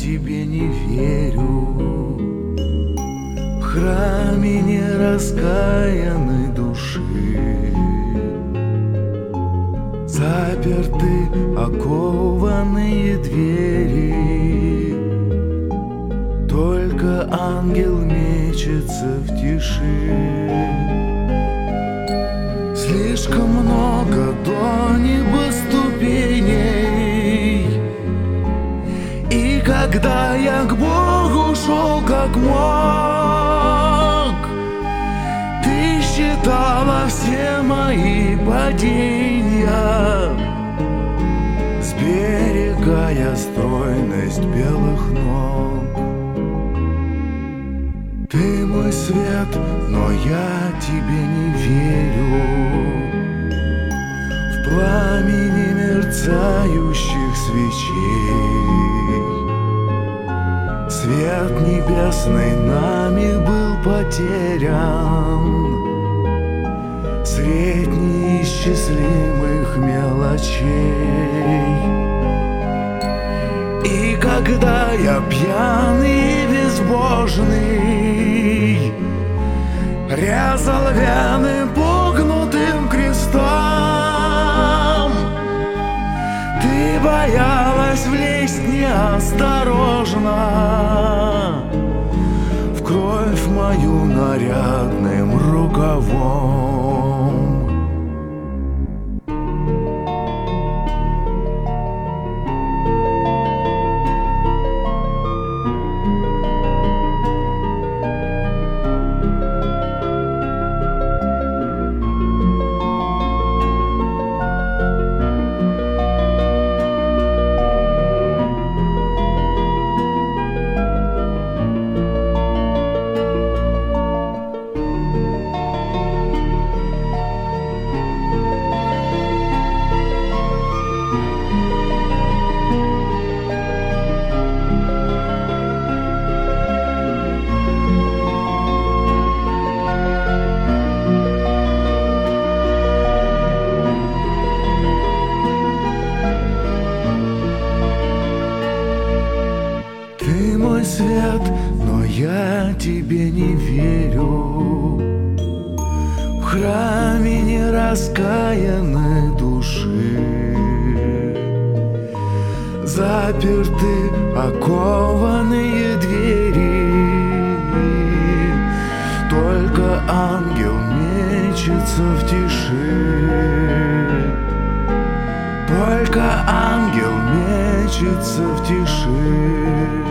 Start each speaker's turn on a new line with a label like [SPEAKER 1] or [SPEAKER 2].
[SPEAKER 1] тебе не верю. В храме нераскаянной души заперты окованные двери. Только ангел мечется в тиши. Слишком много до неба ступеней, и когда я к Богу шел как мог, ты считала все мои падения, сберегая стройность белых ног. Ты мой свет, но я тебе не верю. В пламени мерцающих свечей свет небесный нами был потерян средь неисчислимых мелочей. И когда я пьяный и безбожный резал вены погнутым крестом, ты боялась влезть неосторожно в кровь мою нарядным рукавом. Ты мой свет, но я тебе не верю. В храме нераскаянной души заперты окованные двери. Только ангел мечется в тиши. Только ангел мечется в тиши.